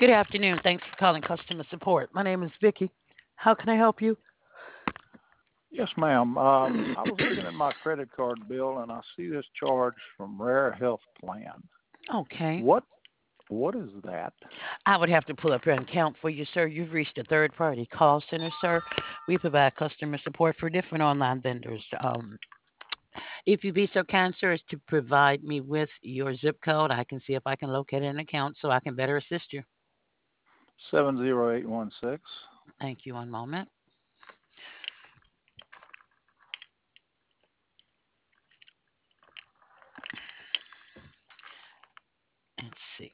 Good afternoon. Thanks for calling customer support. My name is Vicky. How can I help you? Yes, ma'am. I was looking at my credit card bill and I see this charge from Rare Health Plan. Okay. What what is that? I would have to pull up your account for you, sir. You've reached a third party call center, sir. We provide customer support for different online vendors. If you be so kind, sir, as to provide me with your zip code, I can see if I can locate an account so I can better assist you. 70816. Thank you. One moment. Let's see.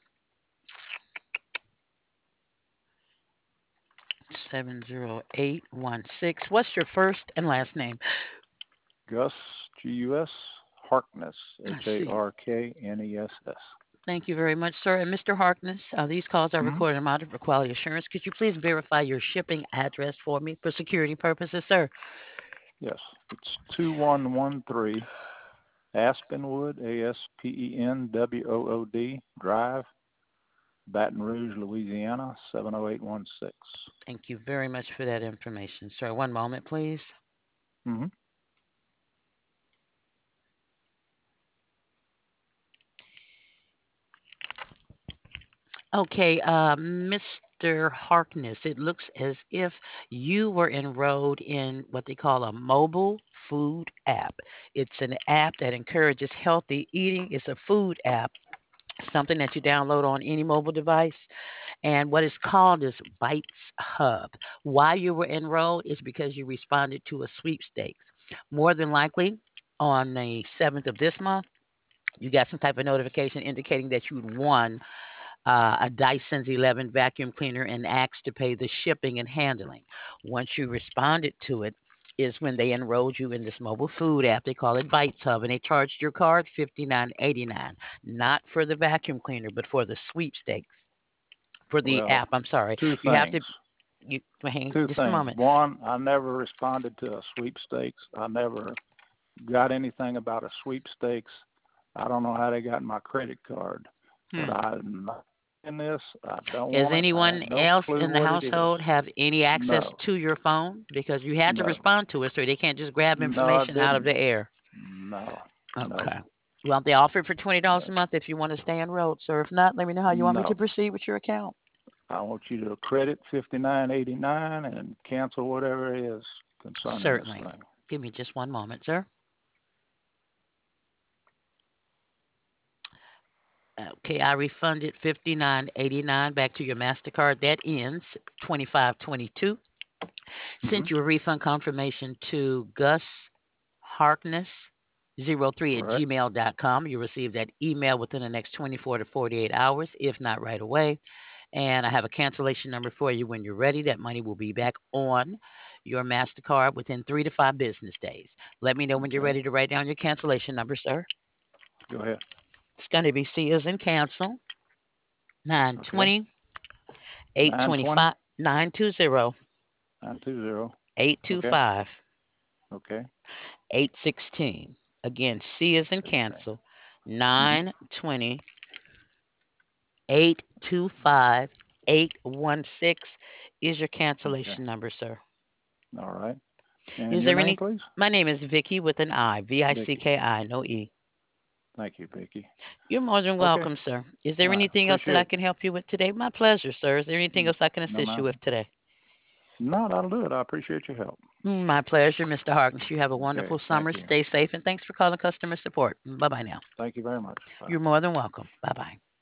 70816. What's your first and last name? Gus Gus Harkness, I see. Harkness. Thank you very much, sir. And Mr. Harkness, these calls are Hmm. recorded and monitored for quality assurance. Could you please verify your shipping address for me for security purposes, sir? Yes, it's 2113 Aspenwood, Aspenwood Drive, Baton Rouge, Louisiana 70816. Thank you very much for that information, sir. One moment, please. Mm-hmm. Okay, Mr. Harkness, it looks as if you were enrolled in what they call a mobile food app. It's an app that encourages healthy eating. It's a food app, something that you download on any mobile device. And what it's called is Bites Hub. Why you were enrolled is because you responded to a sweepstakes. More than likely, on the 7th of this month, you got some type of notification indicating that you'd won a Dyson's 11 vacuum cleaner and asked to pay the shipping and handling. Once you responded to it, is when they enrolled you in this mobile food app. They call it Bites Hub, and they charged your card $59.89, not for the vacuum cleaner, but for the sweepstakes for the Well, app. I'm sorry. two You have to. things. You hang Two just a things. moment. One, I never responded to a sweepstakes. I never got anything about a sweepstakes. I don't know how they got my credit card, but Hmm. I'm not in this. I don't Does want it. I anyone have no else clue in the what it is. household have any access No, to your phone? Because you had to no, respond to it, so they can't just grab no, I information out of didn't. the air. No, no, Okay. Well, they offer it for $20 no, a month if you want to stay enrolled, sir. If not, let me know how you want me to no. proceed with your account. I want you to credit 59.89 and cancel whatever it is concerning this Certainly. thing. Give me just one moment, sir. Okay, I refunded 59.89 back to your Mastercard. That ends 2522. Hmm. Sent you a refund confirmation to Gus Harkness 03 at Correct. gmail.com. You receive that email within the next 24 to 48 hours, if not right away. And I have a cancellation number for you when you're ready. That money will be back on your MasterCard within 3 to 5 business days. Let me know when you're Okay. ready to write down your cancellation number, sir. Go ahead. It's going to be C as in cancel, Okay. 920 920 825 920 920. Okay. 825 Okay. 816. Again, C as in 16. cancel, Mm-hmm. 920 825 816 is your Okay. cancellation number, sir. All right. And Is your there name, any? please? My name is Vicky with an I, Vicky. Vicki, no E. Thank you, Vicky. You're more than Okay. welcome, sir. Is All there right. anything else that Appreciate I it. can help you with today? My pleasure, sir. Is there anything else I can No, assist you ma'am. with today? No, that'll do it. I appreciate your help. My pleasure, Mr. Harkness. You have a Okay. wonderful Thank summer. you. Stay safe, and thanks for calling customer support. Bye bye now. Thank you very much. Bye. You're more than welcome. Bye bye.